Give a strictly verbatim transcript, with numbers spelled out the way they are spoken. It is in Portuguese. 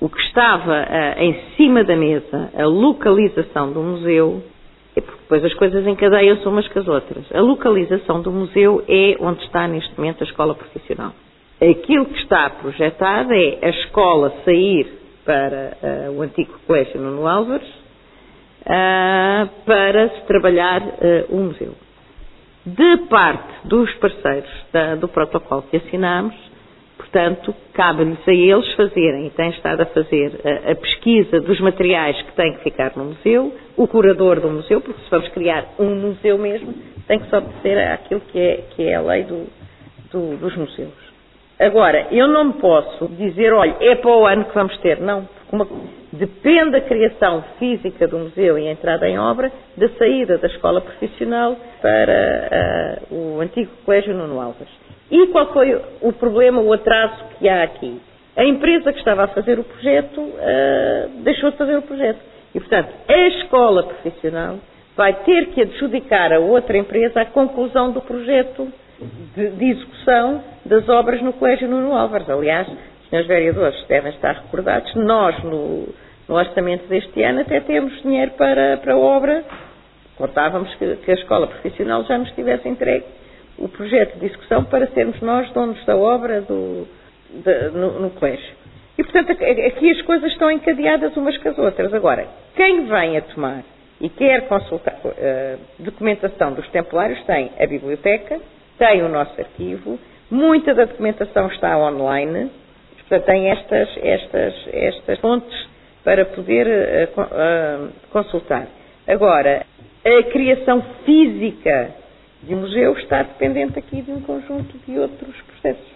o que estava uh, em cima da mesa, a localização do museu, é porque depois as coisas encadeiam-se umas com as outras. A localização do museu é onde está neste momento a escola profissional. Aquilo que está projetado é a escola sair para uh, o antigo Colégio Nuno Álvares uh, para se trabalhar uh, o museu. De parte dos parceiros da, do protocolo que assinamos, portanto, cabe-lhes a eles fazerem, e têm estado a fazer, a, a pesquisa dos materiais que têm que ficar no museu, o curador do museu, porque se vamos criar um museu mesmo, tem que se obedecer àquilo que é, que é a lei do, do, dos museus. Agora, eu não posso dizer, olha, é para o ano que vamos ter, não, porque uma, depende da criação física do museu e a entrada em obra, da saída da escola profissional para uh, o antigo Colégio Nuno Álvares. E qual foi o problema, o atraso que há aqui? A empresa que estava a fazer o projeto uh, deixou de fazer o projeto. E, portanto, a escola profissional vai ter que adjudicar a outra empresa a conclusão do projeto de, de execução das obras no Colégio Nuno Álvares. Aliás, os senhores vereadores devem estar recordados, nós, no, no orçamento deste ano, até temos dinheiro para, para a obra. Contávamos que, que a escola profissional já nos tivesse entregue o projeto de execução para sermos nós donos da obra do, de, no, no colégio. E, portanto, aqui as coisas estão encadeadas umas com as outras. Agora, quem vem a tomar e quer consultar uh, documentação dos templários tem a biblioteca, tem o nosso arquivo, muita da documentação está online, portanto, tem estas, estas, estas fontes para poder uh, uh, consultar. Agora, a criação física de um museu está dependente aqui de um conjunto de outros processos.